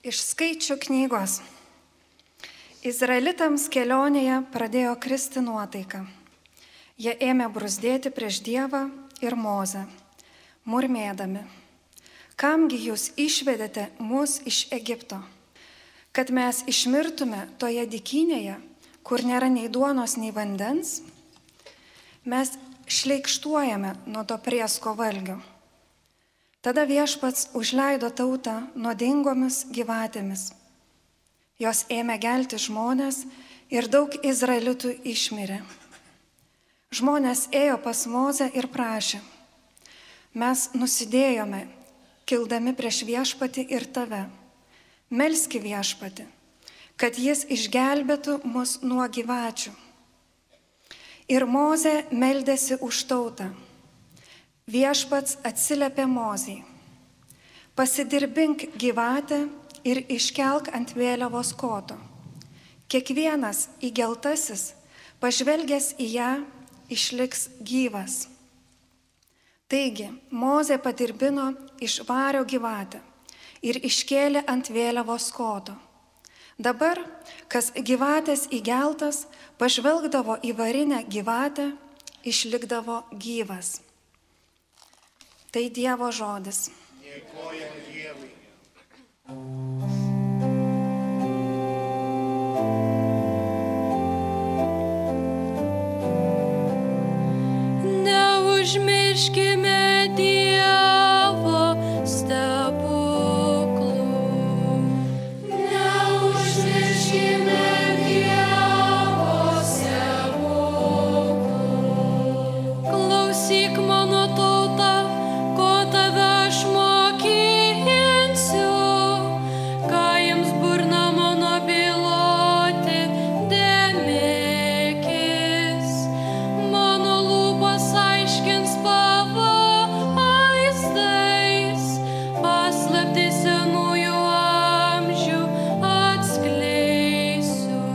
Iš Skaičių knygos. Izraelitams kelionėje pradėjo kristi nuotaika. Jie ėmė bruzdėti prieš Dievą ir Mozę, murmėdami: kamgi jūs išvedėte mus iš Egipto, kad mes išmirtume toje dykynėje, kur nėra nei duonos, nei vandens? Mes šleikštuojame nuo to priesko valgio. Tada Viešpats užleido tautą nuodingomis gyvatėmis. Jos ėmė gelti žmonės ir daug izraelitų išmirė. Žmonės ėjo pas Mozę ir prašė: mes nusidėjome, kildami prieš Viešpatį ir tave. Melski Viešpatį, kad jis išgelbėtų mus nuo gyvačių. Ir Mozė meldėsi už tautą. Viešpats atsiliepė Mozei: pasidirbink gyvatę ir iškelk ant vėliavos koto. Kiekvienas įgeltasis, pažvelgęs į ją, išliks gyvas. Taigi Mozė padirbino iš vario gyvatę ir iškėlė ant vėliavos koto. Dabar, kas gyvatės įgeltas, pažvelgdavo į varinę gyvatę, išlikdavo gyvas. Tai Dievo žodis. Dėkojame Dievui. Neužmirškime Dievo stebuklų. Neužmirškime Dievo stebuklų. Klausyk mano tauta, ko tave aš mokinsiu, ką jums burna mano byloti dėmėkis. Mano lūpos aiškins pavaizdais, paslaptį senųjų amžių atskleisiu.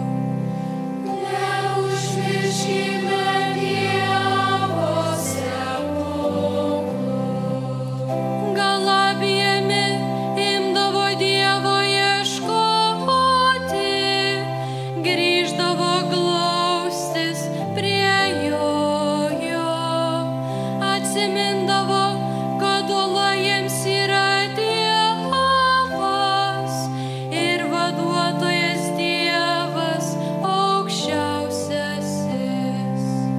Neužmirškime Dievo stebuklų. Gal abejami imdavo Dievo ieškoti, grįždavo glaustis prie jo, atsimindavo, kad uola jiems yra Dievas ir vaduotojas Dievas aukščiausiasis.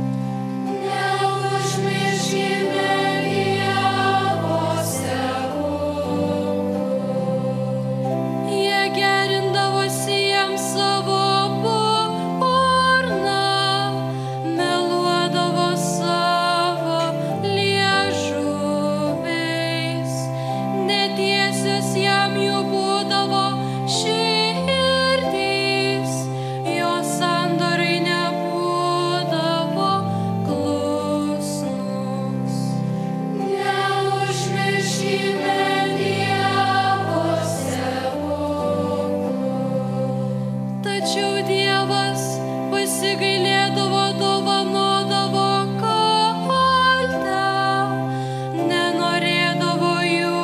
Neužmirškime Dievo stebuklų. Jie gerindavosi jiems savo burną, meluodavo savo liežuviais, netiesios jam jų būdavo širdys, jo sandorai nebūdavo klusnūs. Neužmirškime Dievo stebuklų. Tačiau Dievas pasigailėdavo, dovanodavo kaltę, nenorėdavo jų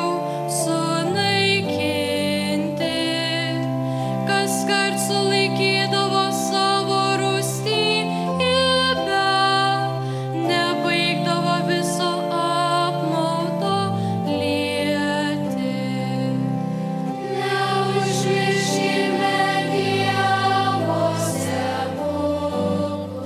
sunaikinti. Kaskart sulaikydavo savo rūstybę, nebaigdavo viso apmaudo lieti. Neužmirškime Dievo stebuklų.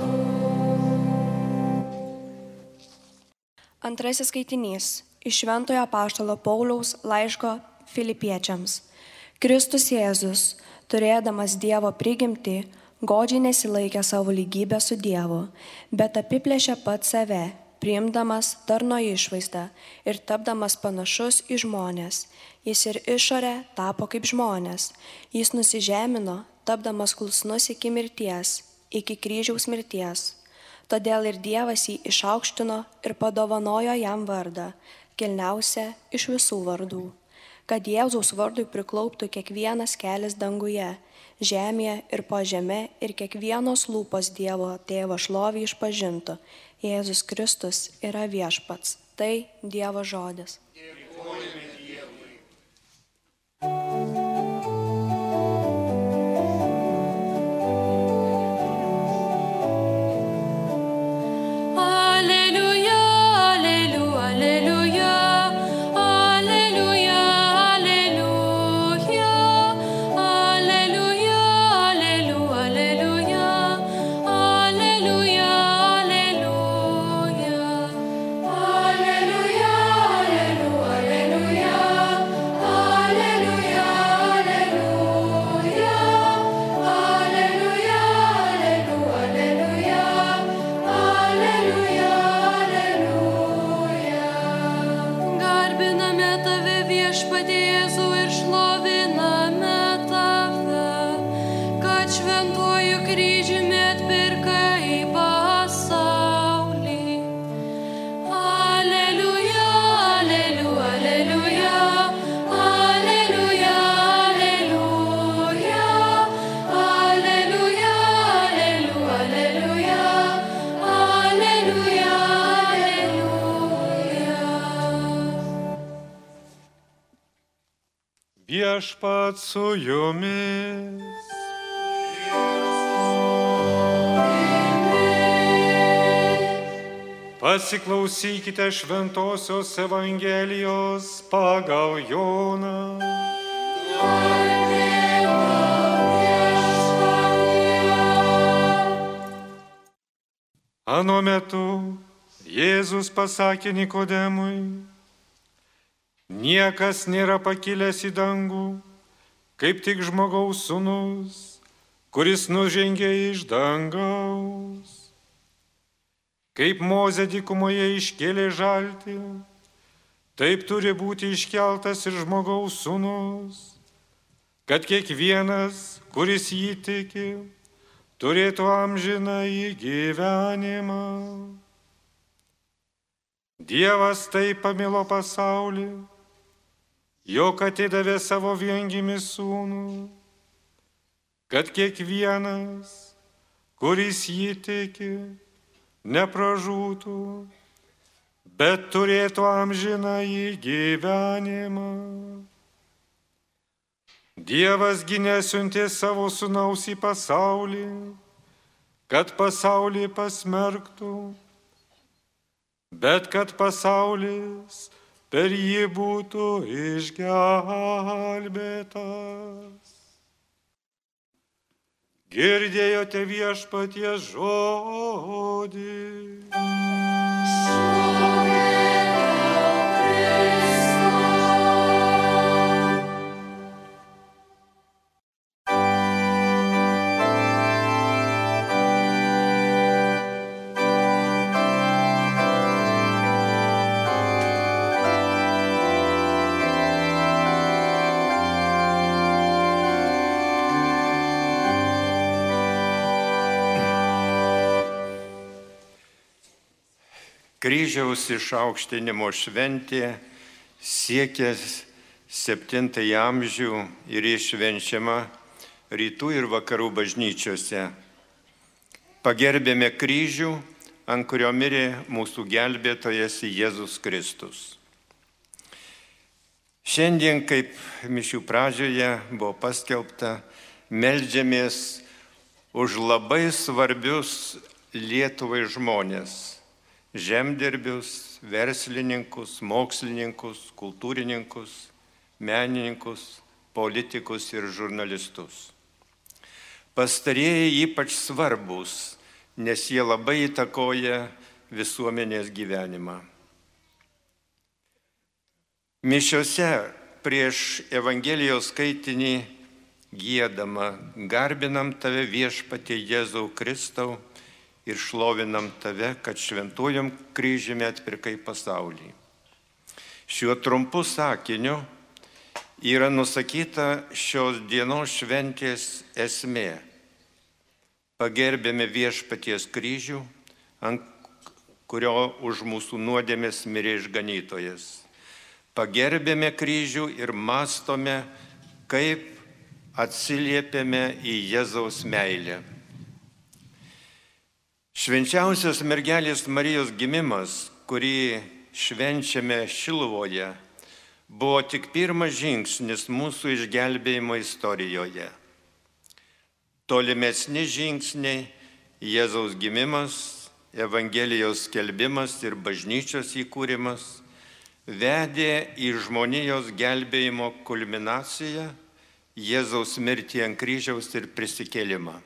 Antrasis skaitinys iš Šventojo apaštalo Pauliaus laiško Filipiečiams. Kristus Jėzus, turėdamas Dievo prigimtį, godžiai nesilaikė savo lygybę su Dievu, bet apiplėšė pats save, priimdamas tarno išvaizdą ir tapdamas panašus į žmones. Jis ir išorę tapo kaip žmonės. Jis nusižemino, tapdamas klusnus iki mirties, iki kryžiaus mirties. Todėl ir Dievas jį išaukštino ir padovanojo jam vardą, kilniausią iš visų vardų, kad Jėzaus vardui priklauptų kiekvienas kelias danguje, žemėje ir po žeme, ir kiekvienos lūpos Dievo Tėvo šlovę išpažintų: Jėzus Kristus yra Viešpats. Tai Dievo žodis. Dėkojame Dievui. Viešpats su jumis. Pasiklausykite Šventosios Evangelijos pagal Joną. Ano metu Jėzus pasakė Nikodemui: niekas nėra pakilęs į dangų, kaip tik žmogaus sūnus, kuris nužengė iš dangaus. Kaip Mozė dykumoje iškėlė žaltį, taip turi būti iškeltas ir žmogaus sūnus, kad kiekvienas, kuris jį tiki, turėtų amžinąjį gyvenimą. Dievas taip pamilo pasaulį, jog atidavė savo viengimį sūnų, kad kiekvienas, kuris jį tiki, nepražūtų, bet turėtų amžinąjį gyvenimą. Dievas gi nesiuntė savo sūnaus į pasaulį, kad pasaulį pasmerktų, bet kad pasaulis per jį būtų išgelbėtas. Girdėjote Viešpaties žodį. Kryžiaus išaukštinimo šventė siekia 7 amžių ir švenčiama rytų ir vakarų bažnyčiose. Pagerbėme kryžių, ant kurio mirė mūsų gelbėtojas Jėzus Kristus. Šiandien, kaip mišių pradžioje buvo paskelbta, meldžiamės už labai svarbius Lietuvai žmonės. Žemdirbius, verslininkus, mokslininkus, kultūrininkus, menininkus, politikus ir žurnalistus. Pastarieji ypač svarbus, nes jie labai įtakoja visuomenės gyvenimą. Mišiose prieš Evangelijos skaitinį giedama: garbinam tave Viešpatie Jėzau Kristau ir šlovinam tave, kad šventuojam kryžiumi atpirkai pasaulį. Šiuo trumpu sakiniu yra nusakyta šios dienos šventės esmė. Pagerbėme Viešpaties kryžių, ant kurio už mūsų nuodėmės mirė išganytojas. Pagerbėme kryžių ir mąstome, kaip atsiliepėme į Jėzaus meilę. Švenčiausios mergelės Marijos gimimas, kurį švenčiame Šiluvoje, buvo tik pirmas žingsnis mūsų išgelbėjimo istorijoje. Tolimesni žingsniai - Jėzaus gimimas, Evangelijos skelbimas ir bažnyčios įkūrimas - vedė į žmonijos gelbėjimo kulminaciją, Jėzaus mirtį ant kryžiaus ir prisikėlimą.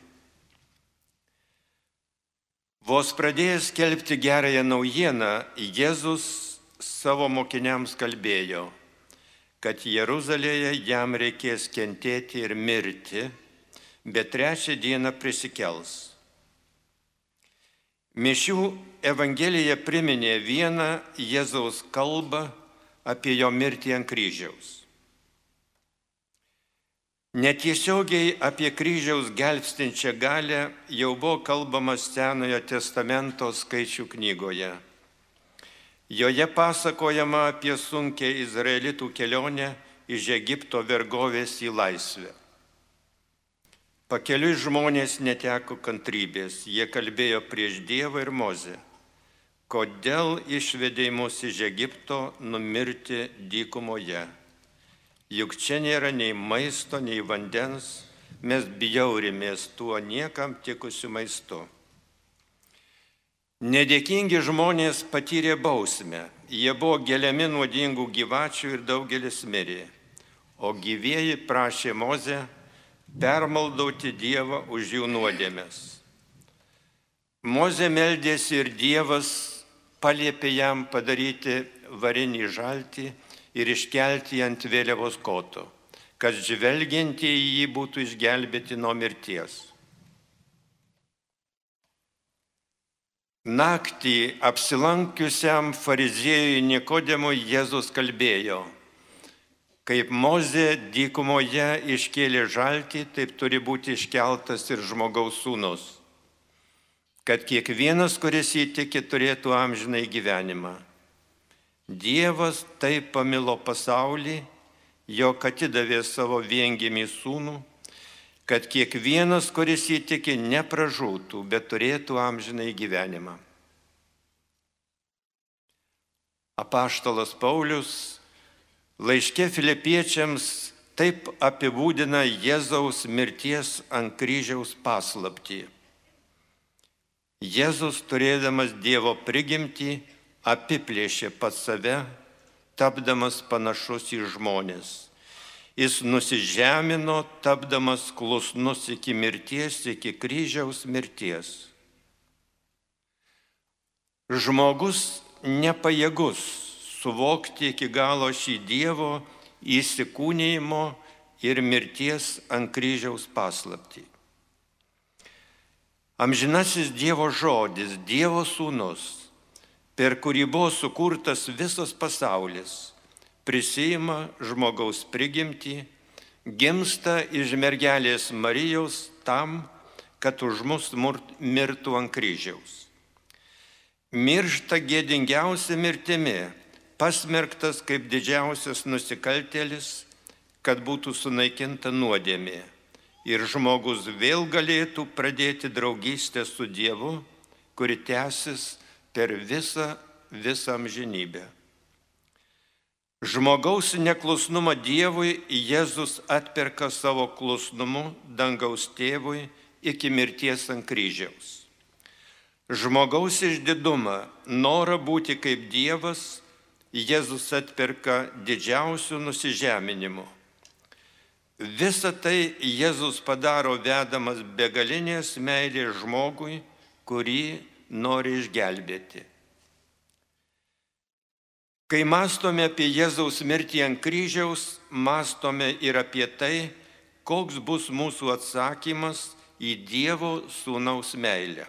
Vos pradėjęs skelbti gerąją naujieną, Jėzus savo mokiniams kalbėjo, kad Jeruzalėje jam reikės kentėti ir mirti, bet 3. dieną prisikels. Mišių Evangelija priminė vieną Jėzaus kalbą apie jo mirtį ant kryžiaus. Netiesiogiai apie kryžiaus gelbstinčią galią jau buvo kalbama Senojo testamento Skaičių knygoje. Joje pasakojama apie sunkią izraelitų kelionę iš Egipto vergovės į laisvę. Pakeliui žmonės neteko kantrybės, jie kalbėjo prieš Dievą ir Mozę. Kodėl išvedei mus iš Egipto numirti dykumoje? juk čia nėra nei maisto, nei vandens, mes bjaurimės tuo niekam tikusiu maistu. Nedėkingi žmonės patyrė bausmę, jie buvo geliami nuodingų gyvačių ir daugelis mirė, o gyvieji prašė Mozę permaldauti Dievą už jų nuodėmes. Mozė meldėsi ir Dievas paliepė jam padaryti varinį žaltį ir iškelti ant vėliavos koto, kad žvelgiantieji jį būtų išgelbėti nuo mirties. Naktį apsilankiusiam fariziejui Nikodemui Jėzus kalbėjo: kaip Mozė dykumoje iškėlė žaltį, taip turi būti iškeltas ir žmogaus sūnus, kad kiekvienas, kuris jį tiki, turėtų amžinai gyvenimą. Dievas taip pamilo pasaulį, jog atidavė savo viengimį sūnų, kad kiekvienas, kuris jį tiki, nepražūtų, bet turėtų amžinai gyvenimą. Apaštalas Paulius laiške Filipiečiams taip apibūdina Jėzaus mirties ant kryžiaus paslaptį. Jėzus, turėdamas Dievo prigimtį, apiplėšė pats save, tapdamas panašus į žmones. Jis nusižemino, tapdamas klusnus iki mirties, iki kryžiaus mirties. Žmogus nepajėgus suvokti iki galo šį Dievo įsikūnijimo ir mirties ant kryžiaus paslaptį. Amžinasis Dievo žodis, Dievo sūnus, per kurį buvo sukurtas visas pasaulis, prisiima žmogaus prigimtį, gimsta iš mergelės Marijos tam, kad už mus mirtų ant kryžiaus. Miršta gėdingiausia mirtimi, pasmerktas kaip didžiausias nusikaltėlis, kad būtų sunaikinta nuodėmė ir žmogus vėl galėtų pradėti draugystę su Dievu, kuri tęsis per visą amžinybę. Žmogaus neklusnumą Dievui Jėzus atperka savo klusnumu dangaus tėvui iki mirties ant kryžiaus. Žmogaus išdidumą, norą būti kaip Dievas, Jėzus atperka didžiausių nusižeminimu. Visą tai Jėzus padaro vedamas begalinės meilės žmogui, kurį nori išgelbėti. Kai mąstome apie Jėzaus mirtį ant kryžiaus, mąstome ir apie tai, koks bus mūsų atsakymas į Dievo sūnaus meilę.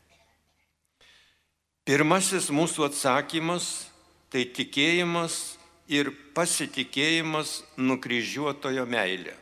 Pirmasis mūsų atsakymas – tai tikėjimas ir pasitikėjimas nukryžiuotojo meilė.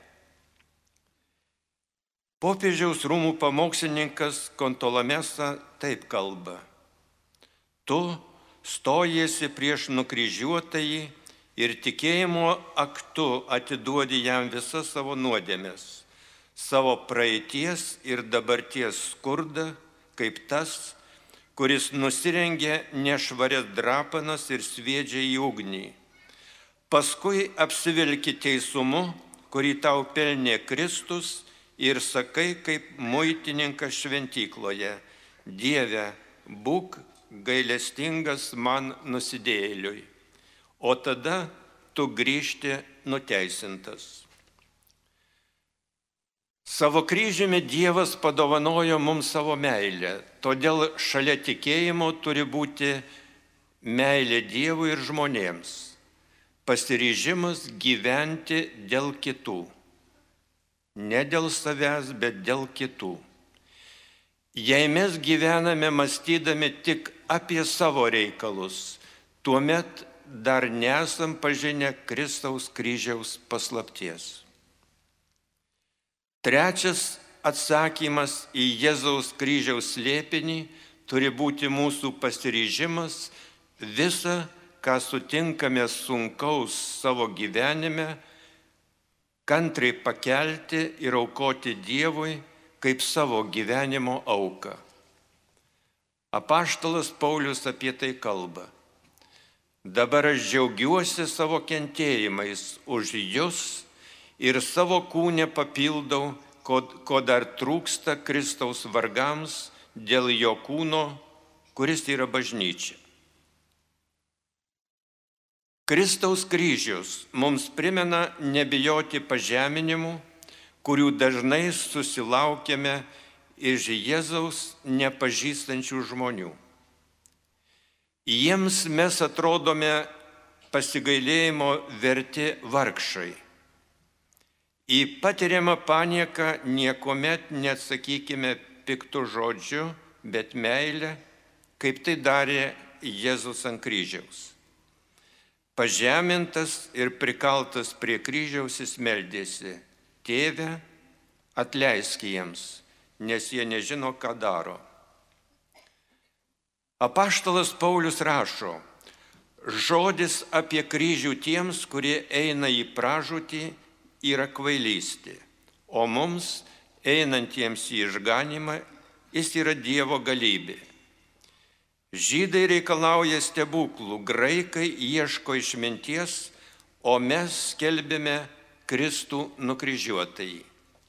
Popiežiaus rūmų pamokslininkas Kontolamesa taip kalba: tu stojiesi prieš nukryžiuotąjį ir tikėjimo aktu atiduodi jam visas savo nuodėmes, savo praeities ir dabarties skurdą, kaip tas, kuris nusirengia nešvarias drapanas ir sviedžia į ugnį. Paskui apsivilki teisumu, kurį tau pelnė Kristus, ir sakai kaip muitininkas šventykloje: Dieve, būk gailestingas man nusidėjėliui. O tada tu grįžti nuteisintas. Savo kryžiumi Dievas padovanojo mums savo meilę, todėl šalia tikėjimo turi būti meilė Dievui ir žmonėms, pasiryžimas gyventi dėl kitų. Ne dėl savęs, bet dėl kitų. Jei mes gyvename mąstydami tik apie savo reikalus, tuomet dar nesam pažinę Kristaus kryžiaus paslapties. Trečias atsakymas į Jėzaus kryžiaus slėpinį turi būti mūsų pasiryžimas visą, ką sutinkame sunkaus savo gyvenime, kantriai pakelti ir aukoti Dievui kaip savo gyvenimo auką. Apaštalas Paulius apie tai kalba: Dabar aš džiaugiuosi savo kentėjimais už jūs ir savo kūnę papildau, ko dar trūksta Kristaus vargams dėl jo kūno, kuris yra bažnyčia. Kristaus kryžius mums primena nebijoti pažeminimų, kurių dažnai susilaukėme iš Jėzaus nepažįstančių žmonių. Jiems mes atrodome pasigailėjimo verti vargšai. Į patiriamą panieką niekuomet neatsakykime piktų žodžių, bet meilę, kaip tai darė Jėzus ant kryžiaus. Pažemintas ir prikaltas prie kryžiaus jis meldėsi: Tėve, atleisk jiems, nes jie nežino, ką daro. Apaštalas Paulius rašo: žodis apie kryžių tiems, kurie eina į pražūtį, yra kvailystė, o mums, einantiems į išganymą, jis yra Dievo galybė. Žydai reikalauja stebuklų, graikai ieško išminties, o mes skelbėme Kristų nukryžiuotąjį.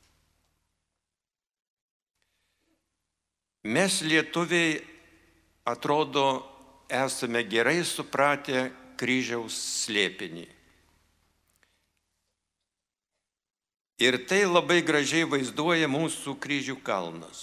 Mes lietuviai, atrodo, esame gerai supratę kryžiaus slėpinį. Ir tai labai gražiai vaizduoja mūsų kryžių kalnas.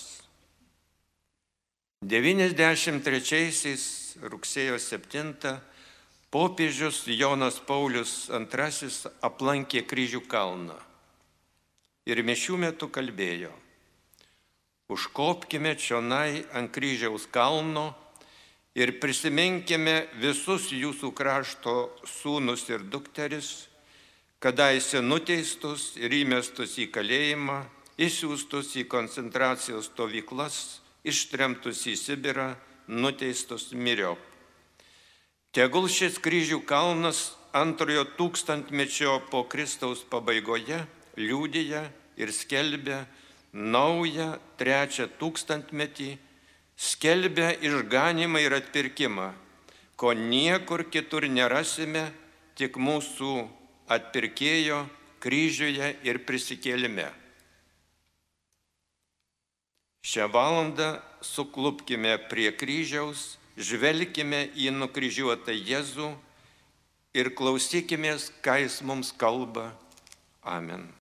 93 rugsėjo 7 popiežius Jonas Paulius II aplankė kryžių kalną ir mišių metu kalbėjo: užkopkime čionai ant kryžiaus kalno ir prisiminkime visus jūsų krašto sūnus ir dukteris, kadaise nuteistus ir įmestus į kalėjimą, išsiųstus į koncentracijos stovyklas, ištremtus į Sibirą, nuteistus myriop. Tegul šis kryžių kalnas antrojo tūkstantmečio po Kristaus pabaigoje liudija ir skelbia naują trečią tūkstantmetį, skelbia išganymą ir atpirkimą, ko niekur kitur nerasime, tik mūsų atpirkėjo kryžiuje ir prisikėlime. Šią valandą suklupkime prie kryžiaus, žvelkime į nukryžiuotą Jėzų ir klausykimės, ką jis mums kalba. Amen.